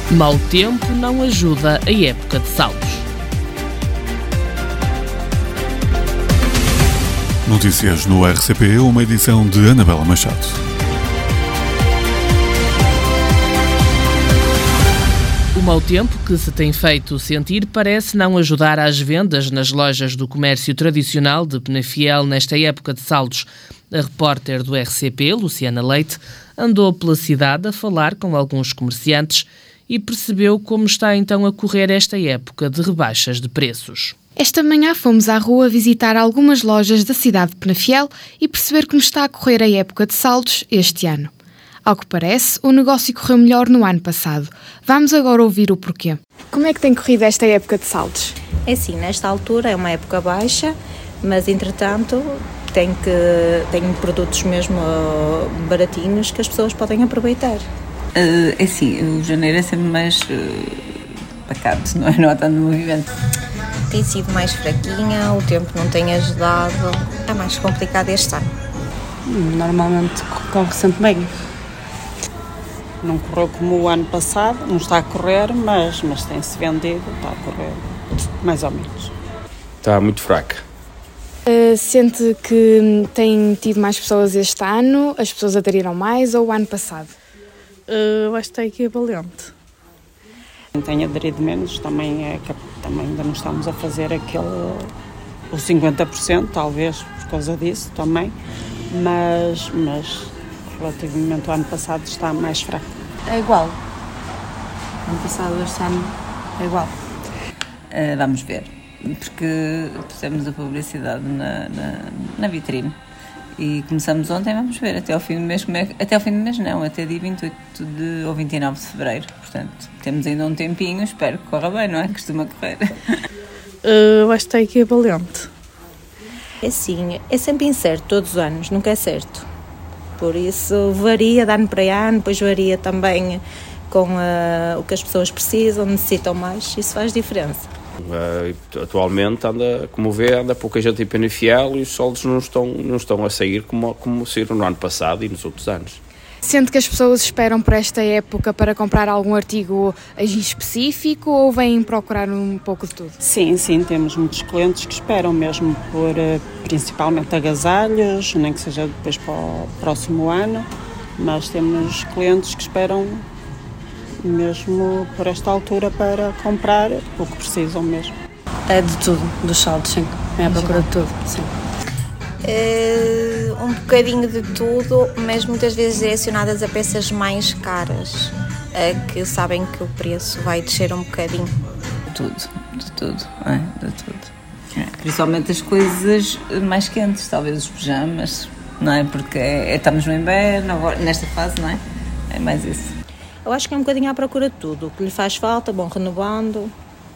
Mau tempo não ajuda a época de saldos. Notícias no RCP, uma edição de Anabela Machado. O mau tempo que se tem feito sentir parece não ajudar às vendas nas lojas do comércio tradicional de Penafiel nesta época de saldos. A repórter do RCP, Luciana Leite, andou pela cidade a falar com alguns comerciantes e percebeu como está então a correr esta época de rebaixas de preços. Esta manhã fomos à rua visitar algumas lojas da cidade de Penafiel e perceber como está a correr a época de saldos este ano. Ao que parece, o negócio correu melhor no ano passado. Vamos agora ouvir o porquê. Como é que tem corrido esta época de saldos? É assim, nesta altura é uma época baixa, mas entretanto tem produtos mesmo baratinhos que as pessoas podem aproveitar. É assim, o janeiro é sempre mais pacato, não é? Não há tanto movimento. Tem sido mais fraquinha, o tempo não tem ajudado, é mais complicado este ano. Normalmente corre sempre bem. Não correu como o ano passado, não está a correr, mas tem-se vendido, está a correr mais ou menos. Está muito fraca. Sente que tem tido mais pessoas este ano, as pessoas aderiram mais ou o ano passado? Eu acho que está equivalente. Tem aderido menos, também ainda não estamos a fazer o 50%, talvez por causa disso também, mas relativamente ao ano passado está mais fraco. É igual. Ano passado, este ano é igual. Vamos ver, porque pusemos a publicidade na vitrine. E começamos ontem, vamos ver, até ao fim do mês, até dia 28 ou 29 de fevereiro. Portanto, temos ainda um tempinho, espero que corra bem, não é? Costuma correr. Eu acho que está equivalente. É sim, é sempre incerto, todos os anos, nunca é certo. Por isso varia de ano para ano, depois varia também com o que as pessoas precisam, necessitam mais, isso faz diferença. Atualmente anda pouca gente em Penafiel e os saldos não estão a sair como saíram no ano passado e nos outros anos. Sente que as pessoas esperam por esta época para comprar algum artigo em específico ou vêm procurar um pouco de tudo? Sim, temos muitos clientes que esperam mesmo por principalmente agasalhos, nem que seja depois para o próximo ano, mas temos clientes que esperam mesmo por esta altura para comprar o que precisam mesmo. É de tudo, dos saldos, sim. É à procura de tudo, sim. Um bocadinho de tudo, mas muitas vezes direcionadas a peças mais caras, que sabem que o preço vai descer um bocadinho. De tudo. Principalmente as coisas mais quentes, talvez os pijamas, não é? Porque estamos no inverno, agora, nesta fase, não é? É mais isso. Eu acho que é um bocadinho à procura de tudo, o que lhe faz falta, bom, renovando,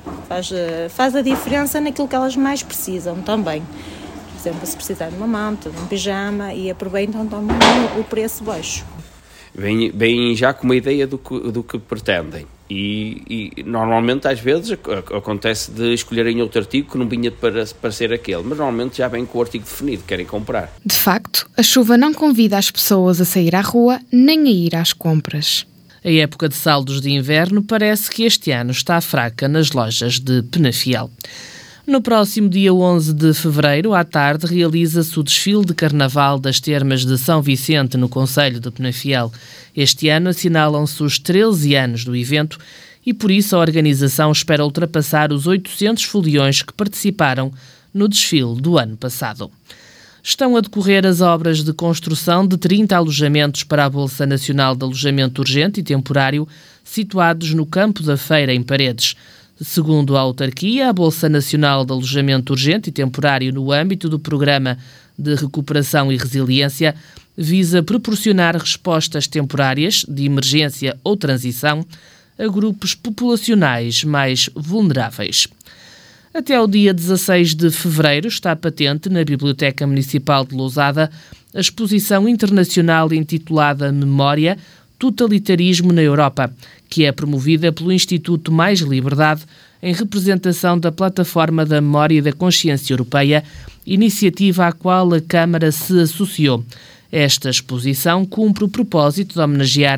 faz a diferença naquilo que elas mais precisam também. Por exemplo, se precisar de uma manta, de um pijama, e aproveitam também o preço baixo. Vêm já com uma ideia do que pretendem e normalmente às vezes acontece de escolherem outro artigo que não vinha para ser aquele, mas normalmente já vem com o artigo definido, querem comprar. De facto, a chuva não convida as pessoas a sair à rua nem a ir às compras. A época de saldos de inverno parece que este ano está fraca nas lojas de Penafiel. No próximo dia 11 de fevereiro, à tarde, realiza-se o desfile de Carnaval das Termas de São Vicente, no concelho de Penafiel. Este ano assinalam-se os 13 anos do evento e, por isso, a organização espera ultrapassar os 800 foliões que participaram no desfile do ano passado. Estão a decorrer as obras de construção de 30 alojamentos para a Bolsa Nacional de Alojamento Urgente e Temporário, situados no Campo da Feira, em Paredes. Segundo a autarquia, a Bolsa Nacional de Alojamento Urgente e Temporário, no âmbito do Programa de Recuperação e Resiliência, visa proporcionar respostas temporárias, de emergência ou transição, a grupos populacionais mais vulneráveis. Até ao dia 16 de fevereiro está patente na Biblioteca Municipal de Lousada a exposição internacional intitulada Memória, Totalitarismo na Europa, que é promovida pelo Instituto Mais Liberdade em representação da Plataforma da Memória e da Consciência Europeia, iniciativa à qual a Câmara se associou. Esta exposição cumpre o propósito de homenagear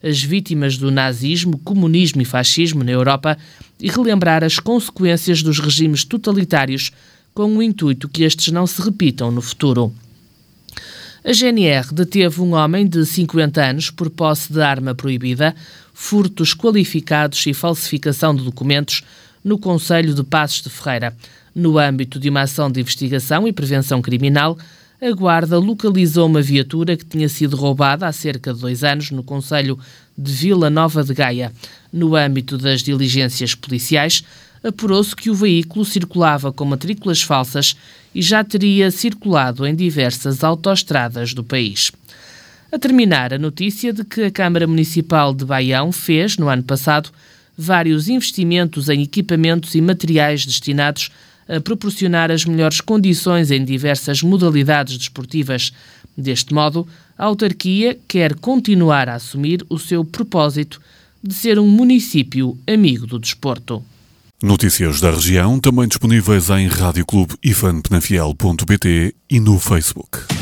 as vítimas do nazismo, comunismo e fascismo na Europa e relembrar as consequências dos regimes totalitários com o intuito que estes não se repitam no futuro. A GNR deteve um homem de 50 anos por posse de arma proibida, furtos qualificados e falsificação de documentos no concelho de Passos de Ferreira. No âmbito de uma ação de investigação e prevenção criminal, a Guarda localizou uma viatura que tinha sido roubada há cerca de 2 anos no concelho de Vila Nova de Gaia. No âmbito das diligências policiais, apurou-se que o veículo circulava com matrículas falsas e já teria circulado em diversas autoestradas do país. A terminar, a notícia de que a Câmara Municipal de Baião fez, no ano passado, vários investimentos em equipamentos e materiais destinados a proporcionar as melhores condições em diversas modalidades desportivas. Deste modo, a autarquia quer continuar a assumir o seu propósito de ser um município amigo do desporto. Notícias da região, também disponíveis em radioclubeifanpenafiel.pt e no Facebook.